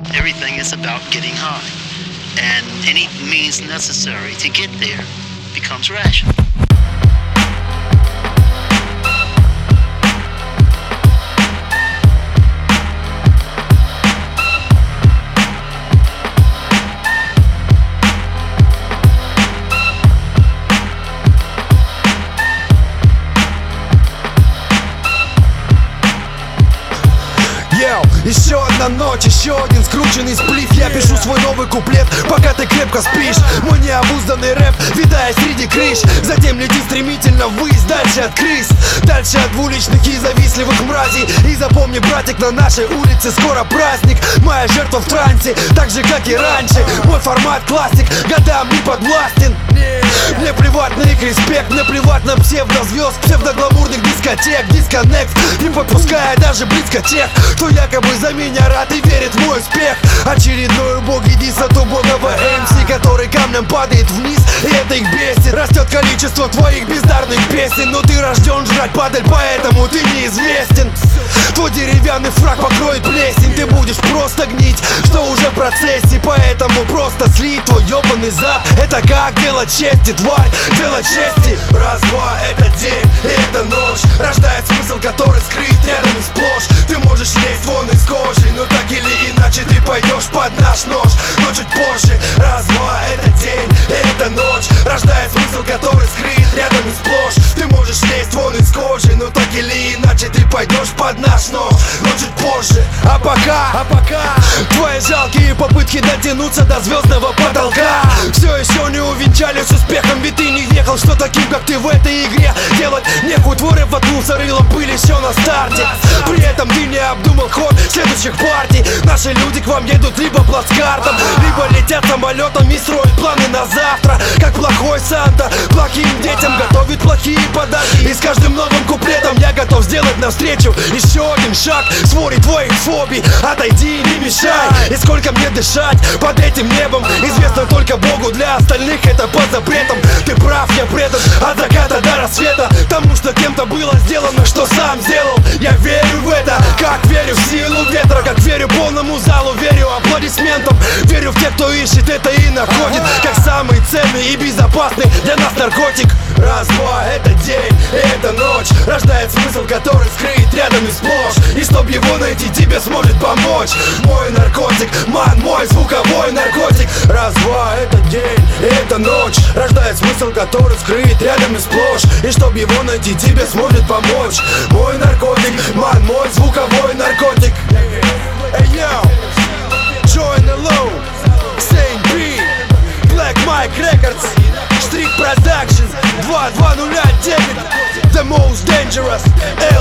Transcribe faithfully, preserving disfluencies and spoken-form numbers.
Everything is about getting high, and any means necessary to get there becomes rational. Еще одна ночь, еще один скрученный сплив. Я пишу свой новый куплет, пока ты крепко спишь. Мой необузданный рэп, видая среди крыш. Затем лети стремительно ввысь, дальше от крыс, дальше от уличных и завистливых мразей. И запомни, братик, на нашей улице скоро праздник. Моя жертва в трансе, так же как и раньше. Мой формат классик, годам не подвластен. Мне плевать на их респект, мне плевать на псевдозвезд, псевдогламурных дискотек, дисконнект, не подпуская даже близко тех, кто якобы за меня рад и верит в мой успех. Очередной убогий дис от убогого эм си, который камнем падает вниз, и это их бесит. Растет количество твоих бездарных песен, но ты рожден жрать падаль, поэтому ты неизвестен. Твой деревянный фраг покроет плесень, ты будешь просто гнить, что уже в процессе. Поэтому просто слить твой ебаный зад. Это как делать чести, тварь, делать чести. Раз-два, это день, и это ночь, рождает смысл, который скрыт рядом и сплошь. Ты можешь лезть вон из кожи, но так или иначе ты пойдешь под наш нож. Но чуть позже, раз-два, это день, и это ночь, рождает смысл, который скрыт рядом и сплошь. Ты можешь лезть вон из кожи, но так или иначе ты пойдешь под наш нож. Но чуть позже, а пока, а пока твои жалкие попытки дотянуться до звездного потолка все еще не увенчались успехом, ведь ты не ехал, что таким, как ты в этой игре делать нехуй. Твой рэп воткнулся рылом пыль еще на старте. При этом ты не обдумал ход следующих партий. Наши люди к вам едут либо плацкартом, либо летят самолетом и строят планы на завтра. Как плохой Санта, плохим детям готовит плохие подарки. И с каждым новым куплетом я готов сделать навстречу еще один шаг с моря твоих фобий. Отойди, не мешай. И сколько мне дышать под этим небом известно только Богу, для остальных это под запретом. Ты прав, я предан от заката до рассвета тому, что кем-то было сделано, что сам сделал. Я верю в это, как верю в силу ветра, как верю полному залу, верю аплодисментам, верю в тех, кто ищет это и находит, как самый ценный и безопасный для нас наркотик. Раз-два, это день, и это ночь, рождает смысл, который скрыт рядом и сплошь. И чтоб его найти, тебе сможет помочь мой наркотик, ман, мой звуковой наркотик. Раз-два, это день, и это ночь, рождает смысл, который скрыт рядом и сплошь. И чтоб его найти, тебе сможет помочь мой наркотик, ман, мой звуковой наркотик. Hey yo, Join the Low, Saint B, Black Mike Records, Street Productions, два два нуля девять, The Most Dangerous,